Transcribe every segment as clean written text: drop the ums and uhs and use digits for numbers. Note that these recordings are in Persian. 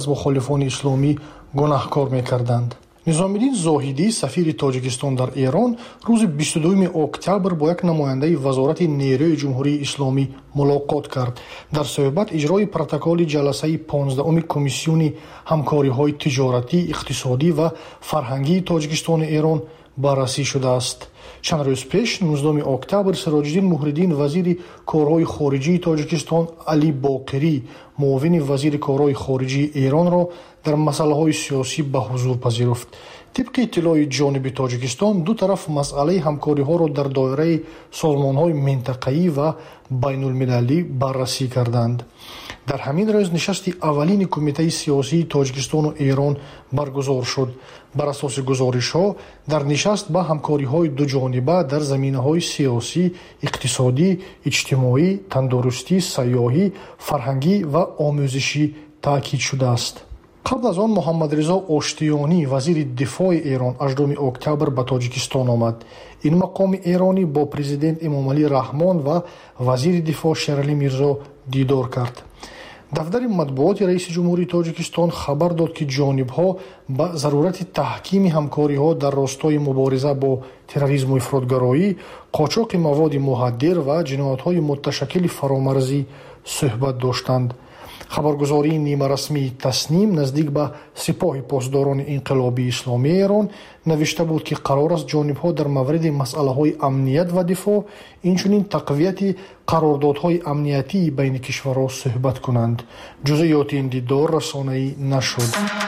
از مخالفان اسلامی گناهکار می‌کردند. نظامالدین زاهدی سفیر تاجیکستان در ایران روز 22 اکتبر با یک نماینده وزارت نیروی جمهوری اسلامی ملاقات کرد. در صحبت اجرای پروتکل جلسه 15 کمیسیون همکاری‌های تجارتی، اقتصادی و فرهنگی تاجیکستان ایران بررسی شده است. چند روز پیش 19 اکتبر سراج‌الدین محردین وزیر کارهای خارجی تاجیکستان، علی باقری معاون وزیر کارهای خارجی ایران را در مسائل سیاسی به حضور پذیرفت. طبق اطلاع جانب تاجیکستان دو طرف مسئله همکاری ها را در دایره سازمان های منطقه‌ای و بین المللی بررسی کردند. در همین روز نشست اولین کمیته سیاسی تاجیکستان و ایران برگزار شد. بر اساس گزارش ها در نشست به همکاری های دو جانبه در زمینه های سیاسی، اقتصادی، اجتماعی، تندرستی، سیاحی، فرهنگی و آموزشی تاکید شده است. قبل از آن محمد رضا آشتیانی وزیر دفاع ایران 18 اکتبر به تاجیکستان آمد. این مقام ایرانی با پرزیدنت امامعلی رحمان و وزیر دفاع شیرعلی میرزا دیدار کرد. دفتر مطبوعات رئیس جمهوری تاجیکستان خبر داد که جانب‌ها به ضرورت تحکیم همکاری‌ها در راستای مبارزه با تروریسم و افراطگرایی، قاچاق مواد مخدر و جنایت‌های متشکل فرامرزی صحبت داشتند. خبرگزاری نیمه رسمی تصنیم نزدیک به سپاه پاسداران انقلابی اسلامی ایران نوشته بود که قرار است جانب‌ها در مورد مسئله‌های امنیت و دفاع، اینچنین تقویت قراردادهای امنیتی بین کشورها صحبت کنند. جزئیات این دیدار رسانه‌ای نشد.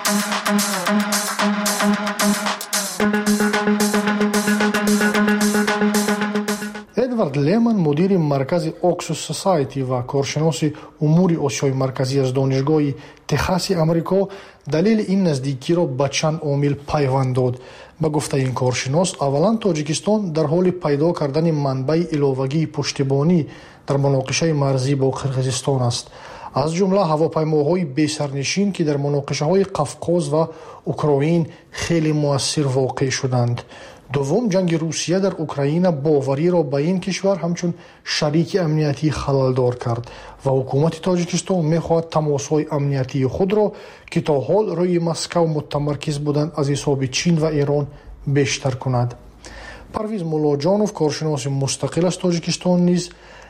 ادوارد لیمن مدیر مرکز اکسوس سوسایتی و کارشناس امور آسیای مرکزی از دانشگاه تگزاس آمریکا دلیل این نزدیکی را به چند عامل پیوند داد. به گفته این کارشناس، اولا تاجیکستان در حال پیدا کردن منبع علاوگی پشتیبانی در مناقشه مرزی با قرقیزستان است، از جمله هواپیماهای بی سرنشین که در مناقشه‌های قفقاز و اوکراین خیلی مؤثر واقع شدند. دوم، جنگ روسیه در اوکراین باوری را به این کشور همچون شریک امنیتی خلالدار کرد و حکومت تاجیکستان می‌خواهد تماس‌های امنیتی خود را که تا حال روی مسکو متمرکز بودند از حساب چین و ایران بیشتر کند. پرویز مولاجانوف کارشناس مستقل از تاجیکستان نیز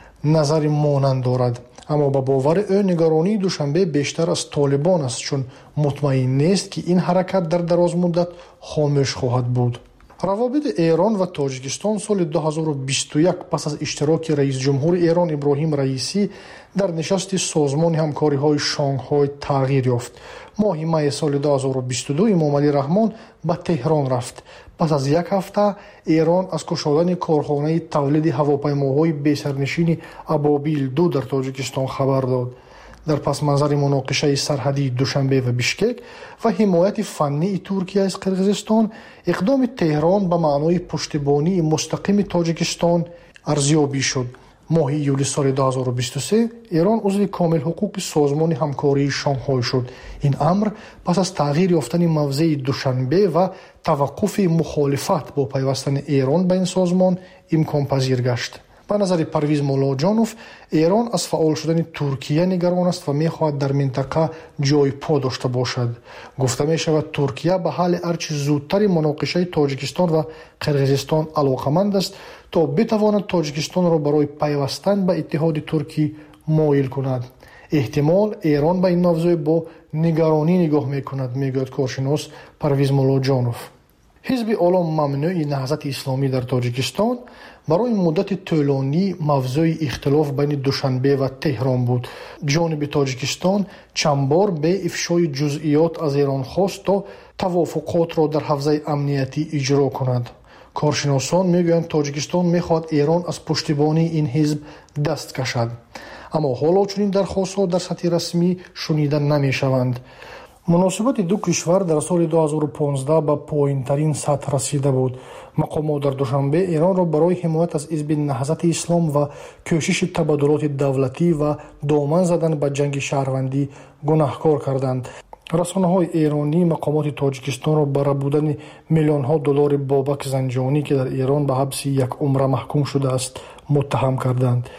نظر مانند دارد، اما با باور او نگرانی دوشنبه بیشتر از طالبان است، چون مطمئن نیست که این حرکت در دراز مدت خاموش خواهد بود. روابط ایران و تاجیکستان سال 2021 پس از اشتراک رئیس جمهور ایران ابراهیم رئیسی در نشست سازمان همکاری‌های شانگهای تغییر یافت. ماه می سال 2022 امامعلی رحمان به تهران رفت. پس از یک هفته ایران از گشادن کارخانه تولید هواپیماهای بی سرنشین ابابیل 2 در تاجیکستان خبر داد. در پس منظر مناقشه سرحدی دوشنبه و بیشکک و حمایت فنی ترکیه از قرقیزستان، اقدام تهران به معنای پشتیبانی مستقیم تاجیکستان ارزیابی شد. ماه ایول سال 2023 ایران عضو کامل حقوق سازمان همکاری شانگهای شد. این امر پس از تغییر یافتن موضع دوشنبه و توقف مخالفت با پیوستن ایران به این سازمان امکان پذیر گشت. به نظر پرویز مولاجانوف، ایران از فعال شدن ترکیه نگران است و می‌خواهد در منطقه جای پا داشته باشد. گفته می‌شود ترکیه به حل هرچه زودتر مناقشه تاجیکستان و قرقیزستان علاقه‌مند است تا بتواند تاجیکستان را برای پیوستن به اتحاد ترکی مایل کند. احتمال ایران به این موضوع با نگرانی نگاه می‌کند، میگوید کارشناس پرویز مولاجانوف. حزب عالم ممنوع نهضت اسلامی در تاجیکستان برای مدت طولانی موضوع اختلاف بین دوشنبه و تهران بود. جانب تاجیکستان چند بار به افشای جزئیات از ایران خواست تا توافقات را در حوزه امنیتی اجرا کند. کارشناسان میگویند تاجیکستان میخواد ایران از پشتیبانی این حزب دست کشد، اما حالا چنین درخواست‌ها در سطح رسمی شنیده نمیشوند. مناسبت دو کشور در سال 2015 به پایین‌ترین سطح رسیده بود. مقامات در دوشنبه ایران را برای حمایت از حزب نهضت اسلام و کوشش تبادلات دولتی و دامن زدن به جنگ شهروندی گناهکار کردند. رسانه‌های ایرانی مقامات تاجیکستان را برای بودن میلیون‌ها دلار بابک زنجانی که در ایران به حبس یک عمر محکوم شده است متهم کردند.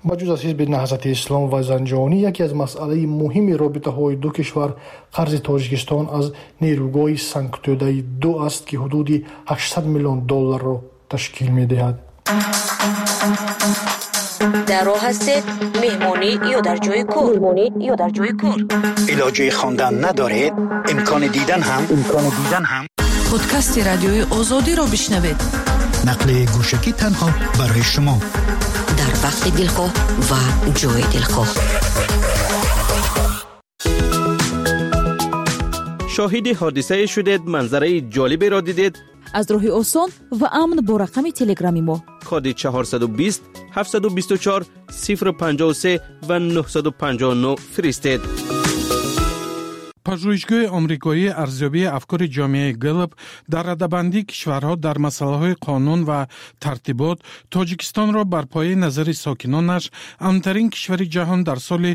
بجز از حزب نهضت اسلام و زنجانی یکی از مسائل مهم رابطه های دو کشور قرض تاجیکستان از نیروگاه سنکتوده 2 است که حدود 800 میلیون دلار را تشکیل می دهد. در راه هستید مهمانی یا در جای کار علاجه خواندن ندارید امکان دیدن هم پادکست رادیوی آزادی را بشنوید نقل گوشکی تنها برای شما در وقت دلخواه و جای دلخواه. شاهد حادثه شدید، منظره جالبی را دیدید؟ از راه آسان و امن با رقم تلگرامی ما کد 420 724 053 و 959 فرستید. پژوهشگاه آمریکایی ارزیابی افکار جامعه گلب در رده‌بندی کشورها در مسائل قانون و ترتیبات تاجیکستان را بر پایه نظر ساکنانش امن‌ترین کشور جهان در سال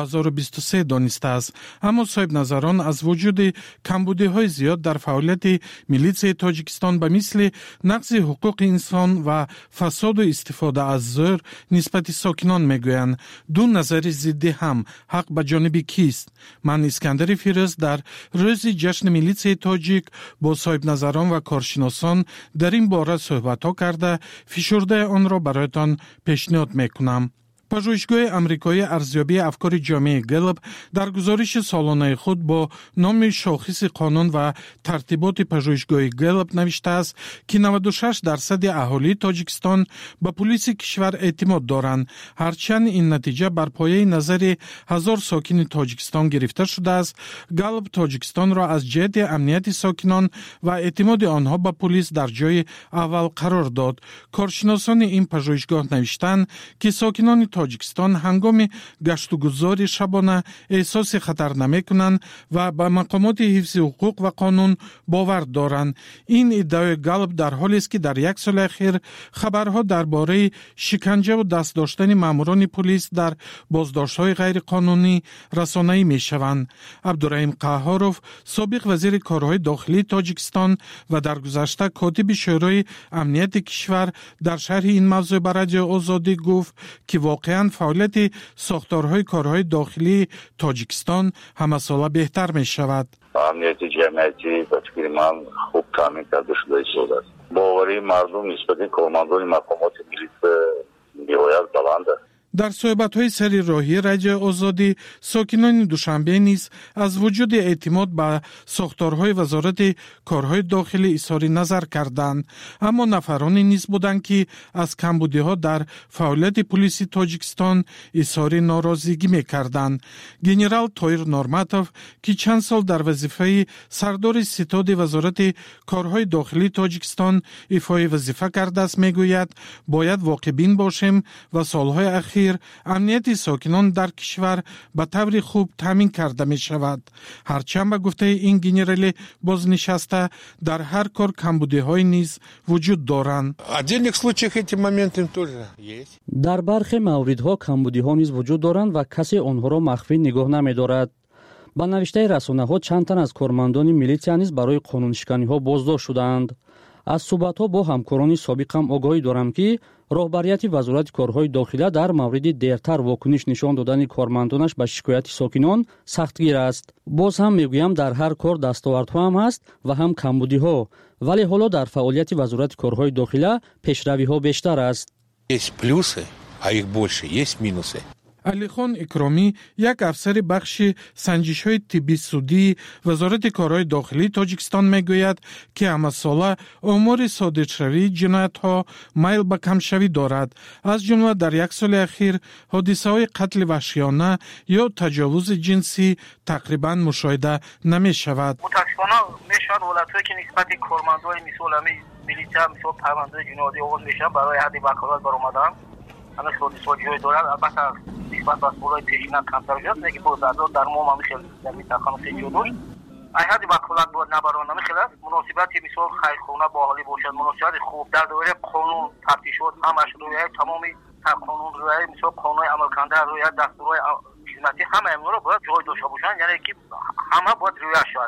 2023 دانسته است. اما صاحب نظران از وجود کمبودی‌های زیاد در فعالیت میلیسه تاجیکستان به مثل نقض حقوق انسان و فساد و استفاده از زور نسبت ساکنان میگویند. دو نظر ضدی هم حق به جانب کیست؟ من اسکندر در روز جشن میلیسه تاجیک با صاحب نظران و کارشناسان در این باره صحبت ها کرده فشرده آن را برایتان پیشنهاد میکنم. پژوهشگاه آمریکایی ارزیابی افکار جامعه گلب در گزارش سالانه خود با نام شاخص قانون و ترتیبات پژوهشگاه گلب نوشته است که 96% اهالی تاجیکستان به پلیس کشور اعتماد دارند، هرچند این نتیجه بر پایه نظر 1000 ساکن تاجیکستان گرفته شده است. گلب تاجیکستان را از جهت امنیت ساکنان و اعتماد آنها به پلیس در جای اول قرار داد. کارشناسان این پژوهشگاه نوشتند که ساکنان تاجیکستان هنگام گشت و گذار شبانه احساس خطر نمی کنند و به مقامات حفظ حقوق و قانون باور دارند. این ادعای گلب در حالی است که در یک سال اخیر خبرها درباره شکنجه و دست داشتن ماموران پلیس در بازداشت‌های غیر قانونی رسانه‌ای می‌شوند. عبدالرحیم قهاروف، سابق وزیر کارهای داخلی تاجیکستان و در گذشته کاتب شورای امنیت کشور، در شرح این موضوع به رادیو آزادی گفت که واقعاً فعالیت ساختارهای کارهای داخلی تاجیکستان همه ساله بهتر می شود. امنیت جمعیتی به فکر من خوب تامین کرده شده است. باوری مردم نسبت کارمندان مقامات ملیس نهایت بلند است. در صحبت‌های سری راهی رادیو آزادی ساکنان دوشنبه نیز از وجود اعتماد به ساختارهای وزارت کارهای داخلی اظهار نظر کردند، اما نفرانی نیز بودند که از کمبودی‌ها در فعالیت پلیس تاجیکستان اظهار ناراضگی می‌کردند. گنرال تایر نورماتوف که چند سال در وظیفه سردار ستاد وزارت کارهای داخلی تاجیکستان ایفای وظیفه کرده است میگوید باید واقع‌بین باشیم و سالهای اخیر امنیت ساکنان در کشور به طور خوب تامین کرده می شود. هرچند به گفته این گنرال بازنشسته در هر کار کمبودی های نیز وجود دارند. در برخی موردها کمبودی ها نیز وجود دارند و کسی آنها را مخفی نگاه نمی دارد. با نوشته رسانه ها چند تن از کارمندان میلیسیا نیز برای قانونشکنی ها بازداشت شدند. از صحبت ها با همکاران سابقم آگاهی دارم که راهبریت وزارت کارهای داخلی در مورد دیرتر واکنش نشان دادن کارمندانش به شکایت ساکنان سختگیر است. باز هم میگویم در هر کار دستاوردها هم هست و هم کمبودی ها، ولی حالا در فعالیت وزارت کارهای داخلی پیشروی ها بیشتر است. Есть плюсы, а их больше, есть минусы. علی خان اکرامی، یک افسر بخش سنجش‌های طبی سودی وزارت کارهای داخلی تاجیکستان میگوید که همه ساله آمار صادرشوی جنایت‌ها میل به کمشوی دارد. از جمله در یک سال اخیر حادثه‌های قتل وحشیانه یا تجاوز جنسی تقریباً مشاهده نمی‌شود. متأسفانه میشود حالت‌هایی که نسبت کارمندان مثل میلیشیا مثل پرونده جنایی آغاز میشن برای حد وکالت برآمدن. همه حادثه‌ها جای دارد. البته نسبت به سال‌های پیشین کمتر شد، لیکن باز در ما هم خیلی در منطقه سنجیده داشت. حد وکالت باید نبرانه خیلی است. مناسبت مثال خیرخانه باحالی باشد، مناسبت خوب در دایره قانون تفتیشات همش رعایت تمام قانون رعایت مثال قانون عمل کننده رعایت دستورهای خدمتی همه اینا رو باید جای داشته باشند، یعنی که همه باید رعایت شود.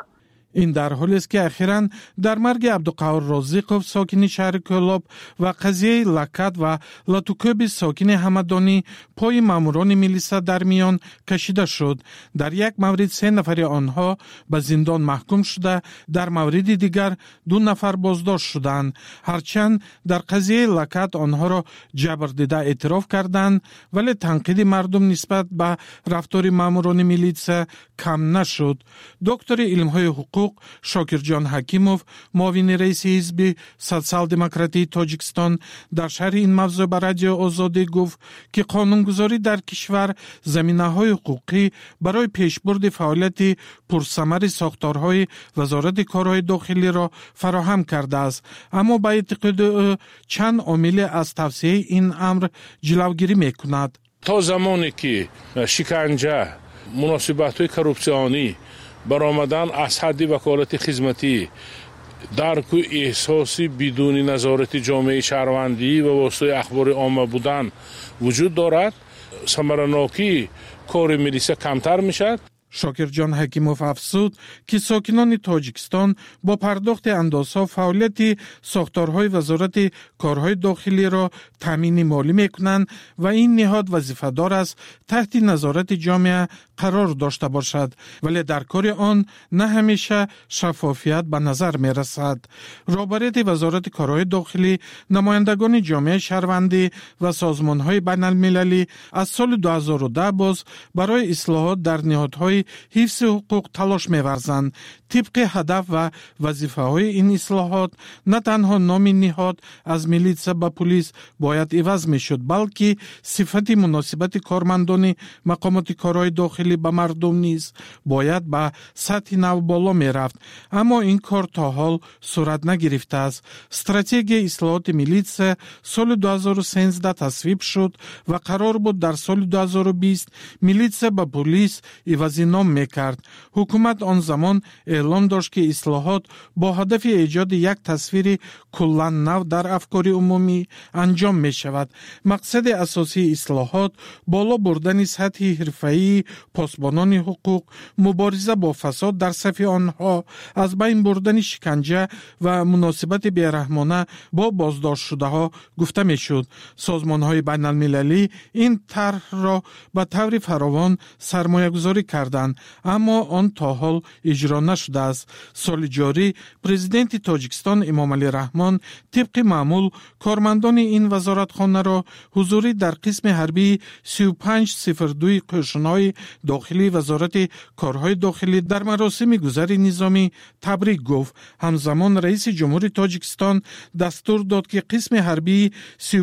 این در حالی است که اخیراً در مرگ عبدالقهار رازیقوف ساکن شهر کولاب و قضیه لکت و لاتوکوب ساکن همدانی پای ماموران میلیسا در میان کشیده شد. در یک مورد 3 نفر آنها به زندان محکوم شده، در مورد دیگر 2 نفر بازداشت شدند. هرچند در قضیه لکت آنها را جبر دیده اعتراف کردند، ولی تنقید مردم نسبت به رفتار ماموران میلیسا کم نشد. دکتر علم‌های حقوق شاکرجان حکیموف، معاون رئیس حزب سوسیال دموکراتی تاجیکستان، در شرح این موضوع به رادیو آزادی گفت که قانونگذاری در کشور زمینه‌های حقوقی برای پیشبرد فعالیت پرثمر ساختارهای وزارت کارهای داخلی را فراهم کرده است، اما با اعتقاد او چند عامل از توسعه این امر جلوگیری می‌کند. تا زمانی که شکنجه، مناسبت‌های کورپسیونی برآمدن از حد وکالت خدمتی، درک و احساسی بدون نظارت جامعه شهروندی و واسطه اخبار عامه بودن وجود دارد، ثمره‌ناکی کار میلیسا کمتر میشد. شاکرجان حکیموف افزود که ساکنان تاجیکستان با پرداخت اندازها فعالیت ساختارهای وزارت کارهای داخلی را تامین مالی میکنند و این نهاد وظیفه‌دار است تحت نظارت جامعه قرار داشته باشد، ولی در کار آن نه همیشه شفافیت به نظر می رسد. رهبری وزارت کارهای داخلی نمایندگان جامعه شهروندی و سازمان‌های بین‌المللی از سال 2010 باز برای اصلاحات در نهادهای حفظ حقوق تلاش می‌ورزند. طبق هدف و وظیفه‌های این اصلاحات نه تنها نام نهاد از میلیسا به پلیس باید عوض می‌شد، بلکه صفت مناسبت کارمندان مقامات کارهای داخلی به مردم نیز باید به سطح نو بالا می‌رفت، اما این کار تا حال صورت نگرفته است. استراتژی اصلاحات میلیسا سال 2013 تصویب شد و قرار بود در سال 2020 میلیسا به پلیس عوضی نام می‌کرد. حکومت آن زمان اعلام داشت که اصلاحات با هدف ایجاد یک تصویر کلاً نو در افکار عمومی انجام می شود. مقصد اساسی اصلاحات بالا بردن سطح حرفه‌ای پاسبانان حقوق، مبارزه با فساد در صف آنها، از بین بردن شکنجه و مناسبت بی‌رحمانه با بازداشت شده ها گفته می شد. سازمان های بین المللی این طرح را به طور فراوان سرمایه گذاری کردند، اما آن تا حال اجرا نشده است. سال جاری پرزیدنت تاجیکستان امام علی رحمان طبق معمول کارمندان این وزارتخانه را حضوری در قسم حربی 3502 قشن‌های داخلی وزارت کارهای داخلی در مراسم گذر نظامی تبریک گفت. همزمان رئیس جمهور تاجیکستان دستور داد که قسم حربی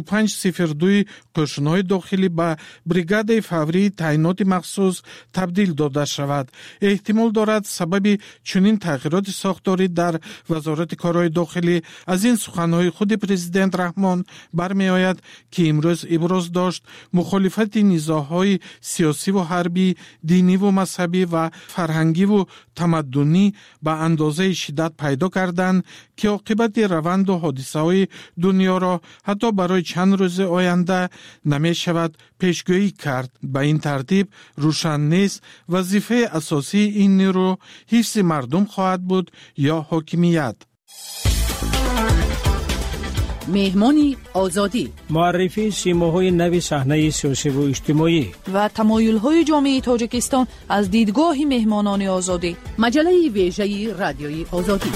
3502 قشن‌های داخلی به بریگاد فوری تعیینات مخصوص تبدیل داده شود. احتمال دارد سبب چنین تغییرات ساختاری در وزارت کارهای داخلی از این سخنهای خود پرزیدنت رحمان برمی آید که امروز ابراز داشت مخالفت نزاعهای سیاسی و حربی، دینی و مذهبی و فرهنگی و تمدنی به اندازه شدت پیدا کردند که عاقبت روند و حادثه های دنیا را حتی برای چند روز آینده نمی شود پیشگویی کرد. به این ترتیب روشن نیست وظیفه اساسی این نیرو حفظ مردم خواهد بود یا حاکمیت. مهمانی آزادی، معرفی سیماهای نوی صحنه سیاسی و اجتماعی و تمایل‌های جامعه تاجیکستان از دیدگاه مهمانان آزادی. مجله ویژه رادیوی آزادی.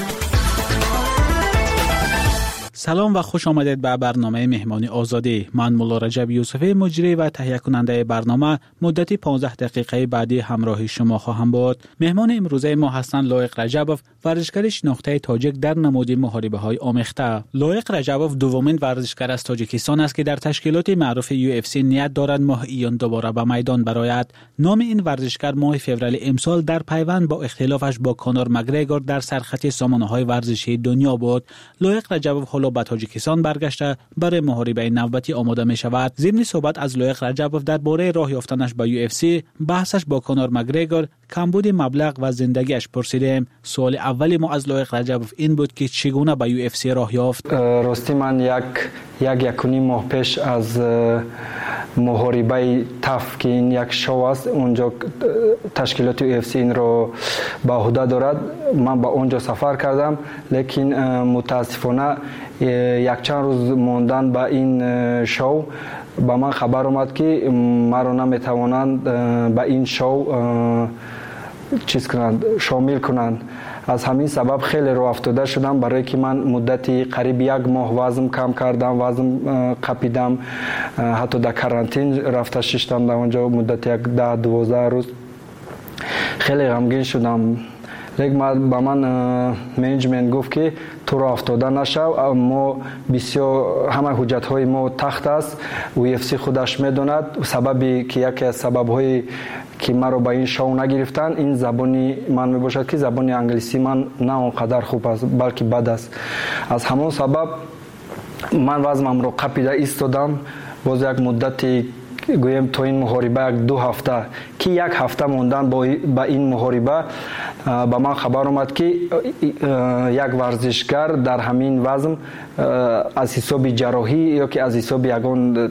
سلام و خوش آمدید به برنامه مهمانی آزادی. من مولا رجب یوسفی مجری و تهیه کننده برنامه مدتی 15 دقیقه بعدی همراه شما خواهم بود. مهمان امروزه ما هستند لایق رجبوف، ورزشکار شناخته تاجیک در نماد محاربه‌های آمیخته. لایق رجبوف دومین ورزشکار از تاجیکستان است که در تشکیلات معروف UFC نیت دارد ماه ایان دوباره به میدان برآید. نام این ورزشکار ماه فوریه امسال در پیوند با اختلافش با کانور مگریگور در سرخط سامانه‌های ورزشی دنیا بود. لایق رجبوف حالا به تاجیکستان برگشته برای محاربه نوبتی آماده می شود. ضمن صحبت از لایق رجبوف درباره راه یافتنش به UFC، بحثش با کانور مگریگور، کمبود مبلغ و زندگیش پرسیدیم. سوال اولی ما از لایق رجبوف این بود که چگونه به UFC راه یافت. راستی من یک ماه پیش از محاربه تف که این یک شو است اونجا تشکیلات UFC این رو به عهده دارد. من به اونجا سفر کردم لیکن متاسفانه یک چند روز موندن به این شو با من خبر اومد که مرا نمیتوانند به این شو چیز کنند شامل کنند. از همین سبب خیلی رو افتاده شدم برای که من مدتی قریب 1 ماه وزن کم کردم، وزن قپیدم، حتی در کرانتین رفته شدم در اونجا مدت 10-12 روز. خیلی غمگین شدم. لیکن با من منیجمنت گفت که تو را افتاده نشو، ما بسیار همه حجت های ما تخت است، UFC خودش میدوند. سببی که یکی از سبب های که مرا با این شو نگرفتن این زبانی من میباشد که زبانی انگلیسی من نه اونقدر خوب است بلکه بد است. از همون سبب من وزنم رو قپیده ایستادم. باز یک مدتی گویم تا این محاربه 2 هفته که 1 هفته موندن با این محاربه با من خبر اومد که یک ورزشگر در همین وزن از حساب جراحی یا که از حساب یگان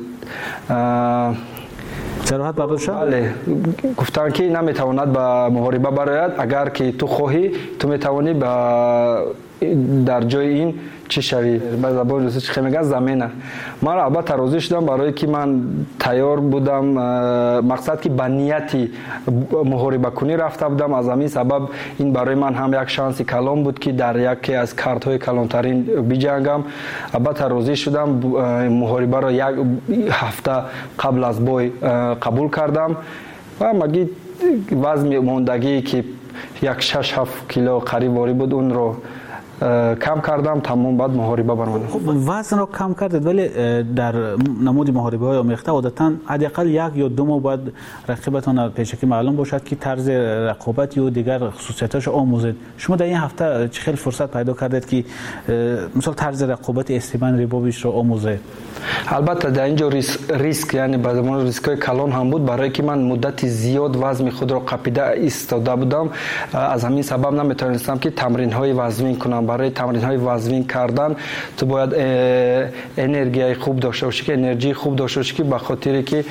جراحت برداشت؟ بله، گفتن که نمیتواند به محاربه براید. اگر که تو خواهی تو میتوانی در جای این چی شوی. به زبان روسی چی میگن زمینه. من البته راضی شدم برای که من تیار بودم، مقصد که به نیتی محاربه کنی رفته بودم. از همین سبب این برای من هم یک شانس کلان بود که در یکی از کارت های کلانترین بجنگم. البته راضی شدم. محاربه را 1 هفته قبل از بای قبول کردم و مگی وزن موندگی که 6-7 کیلو قریب واری بود اون رو کم کردم. تمام بعد محاربه برآمدم. وزن رو کم کردید ولی در نمود محاربه های آمیخته عادتا حداقل 1 یا 2 ماه بعد رقیبتان پیشکی معلوم باشد که طرز رقابت یا دیگر خصوصیتاش آموزید. شما در این هفته چه خیلی فرصت پیدا کردید که مثلا طرز رقابت استیون ریبوویچ رو آموزید؟ البته در اینجا ریسک یعنی به زمان ریسکای کلان هم بود برای که من مدت زیاد وزن خود را قپیده ایستاده بودم. از همین سبب نمیتونستم که تمرین های وزنین کنم. برای تمرین های وزنین کردن تو باید انرژی خوب داشته باشی که انرژی خوب داشته باشی که به خاطر که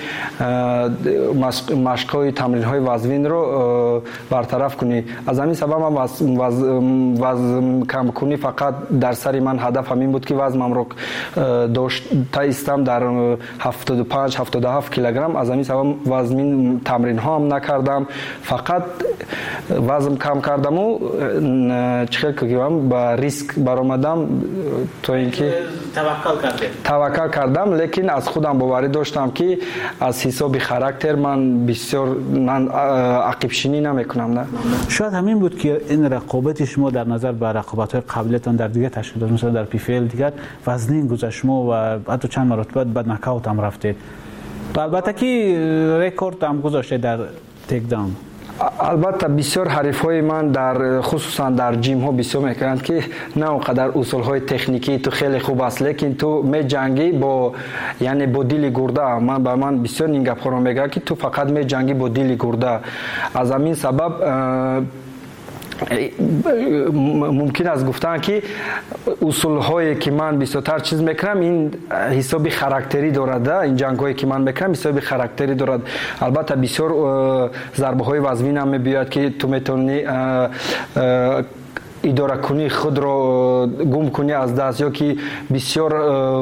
مشق های تمرین های وزنین رو برطرف کنی. از همین سبب من وزن کم کنی فقط در سر من هدف همین بود که وزنم رو تا ایستم در 75-77 کیلوگرم. از همین سبب وزنین تمرین ها هم نکردم، فقط وزن کم کردم و چخیل که با ریسک برآمدم تا اینکه توکل کردم. لیکن از خودم باوری داشتم که از حساب خاراکتر من بسیار عقب شینی نمیکنم. نه شاید همین بود که این رقابت شما در نظر به رقابت های قبلیتان در دیگه تشکیلات مثلا در PFL دیگر وزنین گذشت شما و حتی چند مرتبه بعد نکاوت هم رفتید. البته که رکورد هم گذاشته در تیک داون. البته بسیار حریفای من در خصوصا در جیم ها بسیار میکنند که نه اونقدر اصول های تکنیکی تو خیلی خوب است لیکن تو می جنگی با یعنی با دیل گرده. من بسیار این گپ ها رو میگم که تو فقط می جنگی با دیل گرده. از همین سبب ممکن است گفتن که اصول هایی که من بسیارتر چیز میکنم این حساب خاراکتری دارد. این جنگ هایی که من میکنم حساب خاراکتری دارد. البته بسیار ضربه های وزنین هم میبیاد که تو میتونی اداره کنی خود رو گم کنی از دست یا که بسیار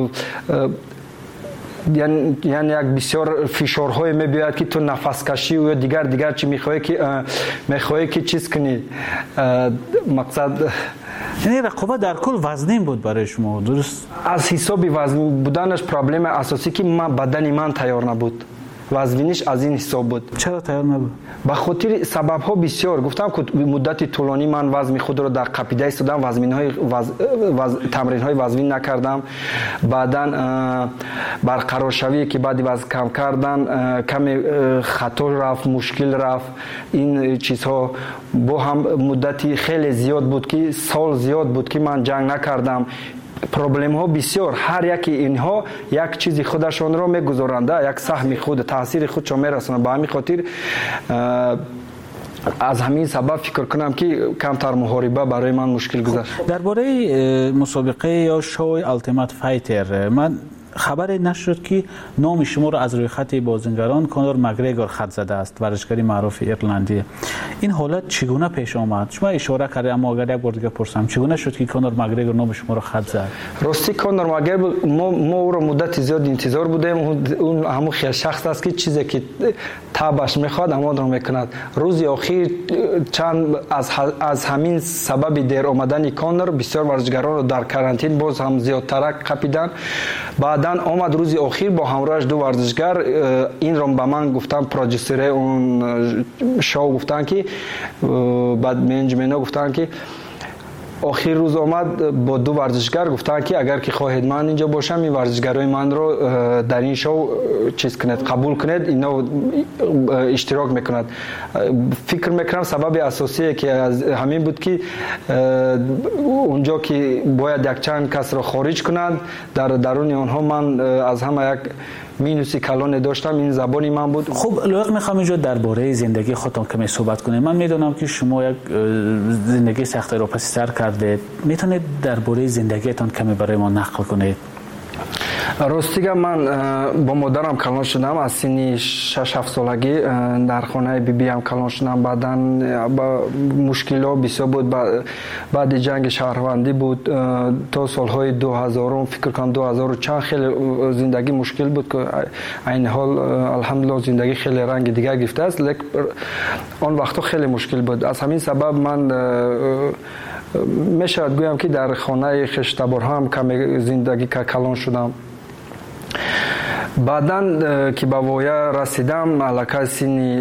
یعنی یک بسیار فشارهای میبیاد که تو نفس کشی و دیگر چی میخوای که چیز کنی. مقصد یعنی رقابت در کل وزنین بود برای شما درست؟ از حساب وزن بودنش پرابلم اساسی که بدن من تیار نبود. وزنش از این حساب بود. چرا تیار نبود؟ به خاطر سبب ها بسیار. گفتم که مدت طولانی من وزن خود رو در قپیده ایستادم، تمرین های وزنی نکردم. بعداً برقرار شوی که بعد وزن کم کردن کمی خطر رفت، مشکل رفت. این چیزها با هم مدتی خیلی زیاد بود که سال زیاد بود که من جنگ نکردم. پروبلم ها بسیار. هر یکی اینها یک چیزی خودشان را میگذارند، یک سهم خود تاثیر خودشان میرسونند. به همین خاطر از همین سبب فکر کنم که کمتر محاربه برای من مشکل گذشت. درباره مسابقه یا شو التیمت فایتر من خبر نشد که نام شما را از روی خط بازیگران کانور مگریگور خط زده است، ورزشکار معروف ایرلندی. این حالت چگونه پیش آمد؟ شما اشاره کردید اما اگر یک بار دیگه پرسم چگونه شد که کانور مگریگور نام شما را خط زد؟ راستی کانور مگریگور ما او را مدت زیاد انتظار بودیم. اون همون خیلی شخص است که چیزی که تابش میخواد اما را میکند. روز اخیر چند از همین سبب دیر آمدن کانور بسیار ورزشکاران را در کرانتین باز هم زیادتر قپیدن. بعداً آمد روز اخیر با همراهش دو ورزشکار این را به من گفتن، پرودوسر اون شو گفتن که بعد منیجمنت گفتن که آخر روز آمد با دو ورزشکار گفتن که اگر که خواهید من اینجا باشم این ورزشکارای من رو در این شو چیز کنید، قبول کنید، اینا اشتراک میکند. فکر میکنم سبب اساسی که از همین بود که اونجا که باید یک چند کس را خارج کنند در درون آنها من از همه یک مینوسی کلان داشتم. این زبانی من بود. خب لایق میخوام اینجا درباره زندگی خودتون کمی صحبت کنیم. من میدونم که شما یک زندگی سخت را پس سر کرده، میتونید درباره زندگیتون کمی برای ما نقل کنید؟ راستیگه من با مادرم کلان شدم از سن 6-7 سالگی. در خانه بی هم کلان شدم. بعداً با مشکلات بسیار بود. بعد جنگ شهروندی بود تا سالهای 2000 فکر کنم 2000 چند خیلی زندگی مشکل بود که این حال الحمدلله زندگی خیلی رنگ دیگر گرفته است. لیکن آن وقتا خیلی مشکل بود. از همین سبب من میشود گویم که در خانه خشتبار هم کمی زندگی کلان شدم. بعداً که به وایه رسیدم علاقه سنی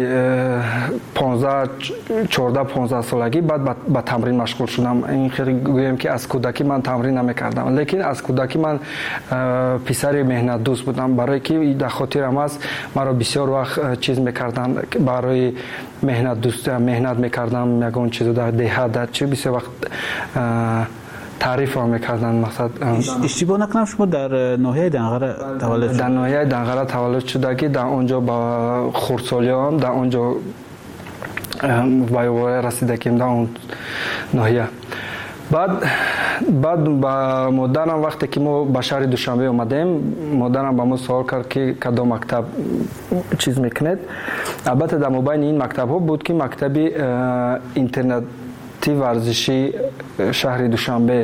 14-15 سالگی بعد به تمرین مشغول شدم. این خیلی گویم که از کودکی من تمرین نمیکردم، لیکن از کودکی من پسر مهنت دوست بودم. برای که در خاطرم است مرا بسیار وقت چیز میکردن برای مهنت دوست مهنت میکردم. یگان چیز در دهات در چه بسیار وقت تعریف هم میکردن. مقصد اشتباه نکنم شما در ناحیه دنغره تولد شد؟ در ناحیه دنغره تولد شدگی در اونجا با خردسالیام در اونجا وای رسیدگیم در اون ناحیه. بعد با مادرم وقتی که ما به شهر دوشنبه اومدیم مادرم با ما سوال کرد که کدام مکتب چیز میکنید. البته در مابین این مکتب ها بود که مکتبی اینترنت ورزشی شهر دوشنبه.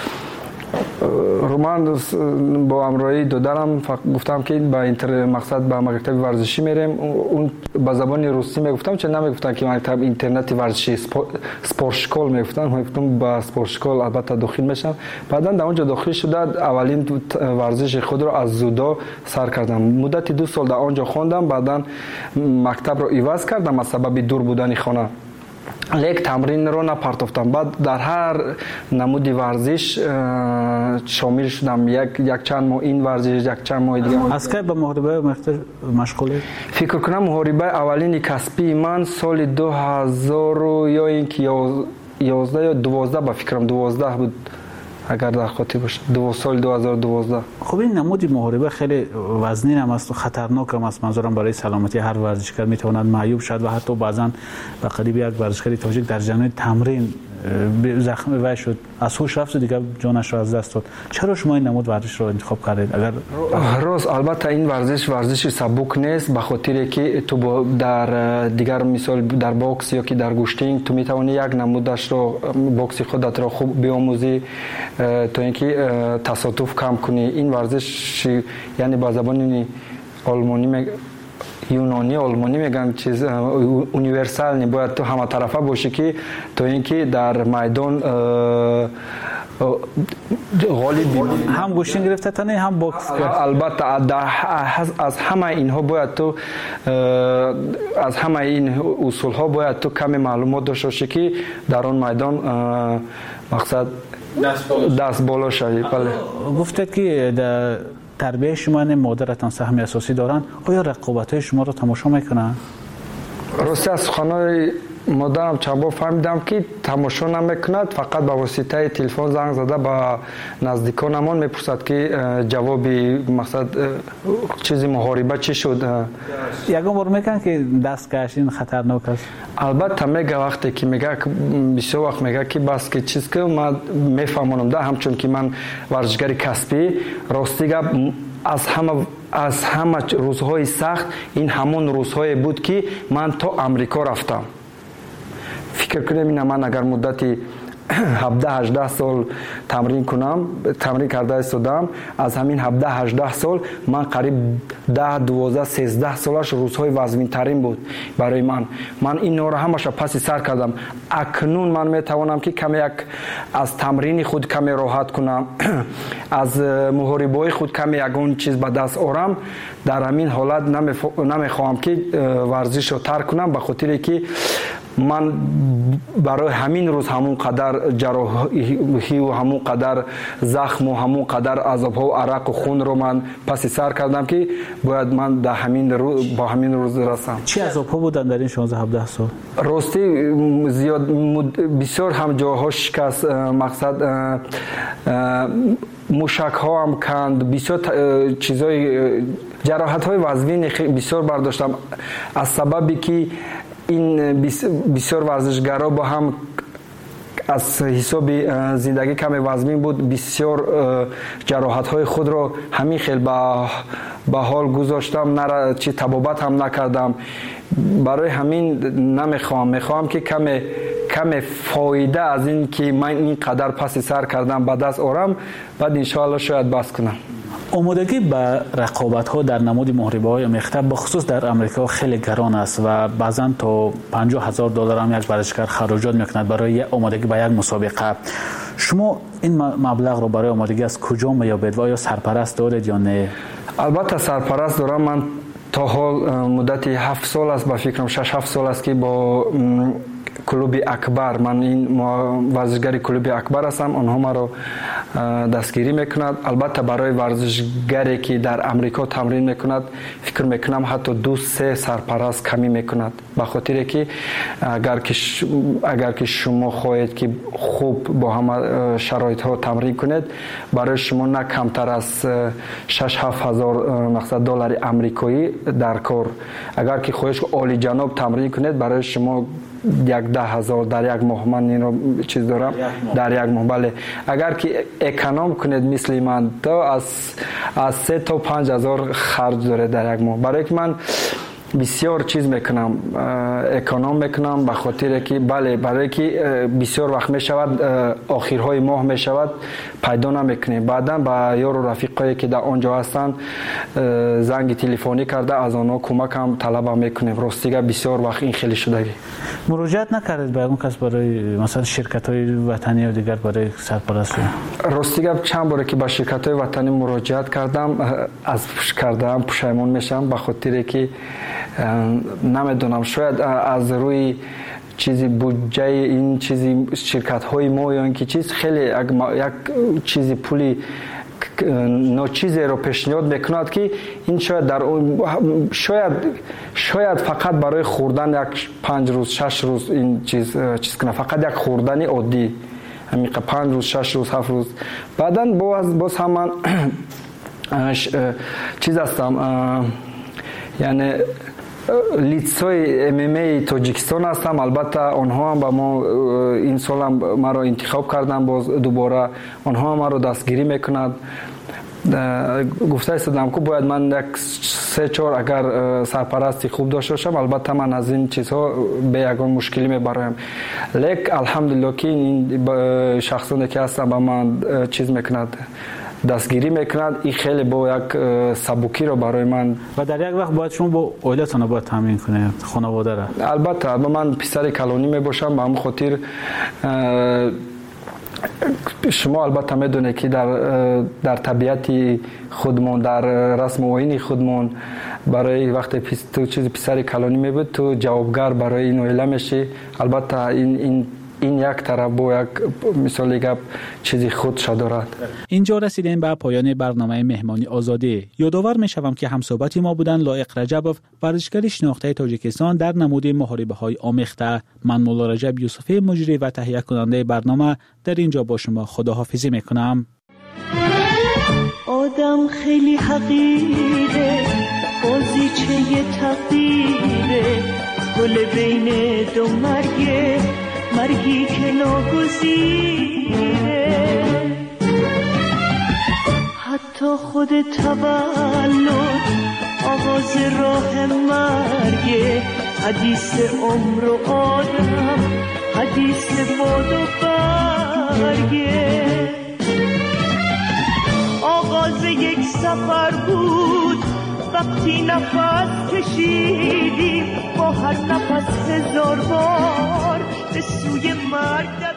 من با همراهی دادرم گفتم که به مقصد به مکتب ورزشی میریم. اون با زبان روسی میگفتم، چه نمیگفتن که مکتب اینترنت ورزشی سپورت شکول میگفتن. من گفتم با سپورت شکول البته داخل میشم. بعدا در اونجا داخل شده اولین ورزش خود را از زودو سر کردم. مدت 2 سال در اونجا خواندم. بعدا مکتب را عوض کردم از سبب دور بودن خانه. لیک تمرین رو نپرتافتم. بعد در هر نمود ورزش شامل شدم. یک چند ماه این ورزش، یک چند ماه دیگه. از کی به محاربه مشغولی؟ فکر کنم محاربه اولین کسبی من سال 2000 یا اینکه 11 یا 12 با فکرم 12 بود اگر در خاطر باشه. سال 2012. خب این نمود محاربه خیلی وزنین هم است و خطرناک هم است. منظورم برای سلامتی هر ورزشکار میتواند معیوب شد و حتی بعضا به قریب یک ورزشکار تاجیک در جریان تمرین زخمی وی شد، از هوش رفت و دیگه جانش را از دست داد. چرا شما این نمود ورزش را انتخاب کردید؟ اگر راست البته این ورزش سبک نیست، به خاطر که تو در دیگر مثال در باکس یا که در گوشتینگ تو میتونی یک نمودش رو باکس خودت را خوب بیاموزی تا اینکه تصادف کم کنی. این ورزش یعنی با زبان آلمانی یونانی آلمانی میگن چیز اونیورسال نی، باید تو همه طرفه باشی که تو اینکه در میدان غالب بمونی. هم گوشین گرفته تنه هم باکس. البته از همه اینها باید تو از همه این اصول ها باید تو کمی معلومات داشته باشی که در اون میدان مقصد دست بالا شوی. بله گفتید که در تربیت شما مادرتان سهم اساسی دارن. آیا رقابت‌های شما رو تماشا میکنن؟ راستی از خانه مادرم چند بار فهمیدم که تماشا نمیکند، فقط با واسطه تلفن زنگ زده با نزدیکانمان میپرسد که جوابی مقصد چیزی محاربه چی شد. یکم بار میگن که دست کشین خطرناک است. البته میگه وقتی که میگه بسیار وقت میگه که بس که چیز که من میفهمونم ده، همچون که من ورزشکار کسبی راستی از همه روزهای سخت این همون روزهای بود که من تا امریکا رفتم. فکر کنم من اگر مدتی 17-18 سال تمرین کرده استودم، از همین 17-18 سال من قریب 10-12-13 سالش روزهای وزمین ترین بود برای من این نور همش پس سر کردم. اکنون من میتوانم که کمی از تمرین خود کمی راحت کنم، از محاربای خود کمی اون چیز به دست آورم. در همین حالت نمیخواهم که ورزش رو ترک کنم، به خاطر که من برای همین روز همون قدر جراحی و همون قدر زخم و همون قدر عذاب‌ها و عرق و خون رو من پس سر کردم که باید من با همین روز رسم. چی عذاب‌ها بودن در این 16-17 سال؟ راستی زیاد بسیار هم جاها شکست، مقصد موشک ها هم کند، بسیار چیزای جراحت های وزمین بسیار برداشتم از سببی که این بسیار ورزشگرا با هم از حساب زندگی کم وزمین بود، بسیار جراحت های خود را همین خیلی به حال گذاشتم، چی طبابت هم نکردم. برای همین میخوام که کم فایده از این که من این قدر پس سر کردم به دست آورم، بعد انشاءالله شاید بس کنم. آمادگی به رقابت ها در نمود محاربه های آمیخته بخصوص در امریکا خیلی گران است و بعضا تا $50,000 هم یک ورزشکار خراجات میکند برای آمادگی به یک مسابقه. شما این مبلغ رو برای آمادگی از کجا میابید و آیا سرپرست دارید یا نه؟ البته سرپرست دارم. من تا حال مدتی 7 سال است، با فکرم 6-7 سال است که با کلوب اکبر، من این ورزشگری کلوب اکبر هستم، آنها ما رو دستگیری میکند. البته برای ورزشگری که در امریکا تمرین میکند فکر میکنم حتی 2-3 سرپرست کمی میکند، به خاطر که اگر که شما خواهید که خوب با همه شرایط ها تمرین کنید، برای شما نه کمتر از 6-7 هزار مقصد دلار امریکایی در کار. اگر که خواهید عالی جناب تمرین کنید، برای شما 10,000 در یک ماه، من این رو چیز دارم در یک ماه. بله اگر که اکانوم کنید مثل من، تو از 3 تا 5,000 خرج داره در یک ماه. برای که من بسیار چیز میکنم، اکانوم میکنم، به خاطر که بله برای که بسیار وقت میشود آخرهای ماه میشود پیدا نمیکنه. بعدا با یار و رفیقایی که در آنجا هستن زنگ تلفنی کرده از آنها کمک هم طلب میکنیم. راستیگه بسیار وقت این خیلی شدگی. مراجعت نکردید به اون کس برای مثلا شرکت های وطنی و دیگر برای سرپرستی؟ راستیگه چند باره که با شرکت های وطنی مراجعت کردم، از کردم پشیمون میشم، به خاطر که نمیدونم شاید از روی چیزی بودجه این چیزی شرکت های ما یا اینکه چیز خیلی یک چیزی پولی ناچیزی رو پیشنهاد میکند که این شاید در شاید فقط برای خوردن یک 5 روز 6 روز این چیز کنه، فقط یک خوردن عادی همین 5 روز 6 روز 7 روز. بعداً باز هم من چیز هستم، یعنی لیتسای MMA تاجیکستان هستم. البته آنها هم با ما این سال هم ما رو انتخاب کردن، باز دوباره آنها ما رو دستگیری میکنند. گفته استادم که باید من یک 3-4 اگر سرپرستی خوب داشته باشم، البته من از این چیزها به یگان مشکلی میبرایم. لیک الحمدلله که این شخصانی که هستن با من چیز میکند، دستگیری میکند، این خیلی با یک سبکی رو برای من. و در یک وقت باید شما با عائلتون باید تامین کنید خانواده را؟ البته من پسر کلانی میباشم، به همون خاطر شما البته میدونید که در طبیعت خودمون، در رسم و آیین خودمون، برای وقتی تو چیز پسر کلانی میبود تو جوابگر برای این عائله میشی. البته این یک طرف با یک مثال گپ چیزی خودش دارد. اینجا رسیدیم به پایان برنامه مهمانی آزادی. یادآور میشوم که همصحبت ما بودند لایق رجبوف، ورزشکار شناخته تاجیکستان در نمود محاربه های آمیخته. من مولا رجب یوسفی، مجری و تهیه کننده برنامه، در اینجا با شما خداحافظی میکنم. آدم خیلی حقیره، بازیچه تقدیره، گل بین دو مرگی که ناگزیره. حتی تا خود تولد آغاز راه مرگ، حدیث عمر و آدم، حدیث باد و برگه. آغاز یک سفر بود وقتی نفس کشیدیم، با هر نفس 1000 بار به سوی مرگ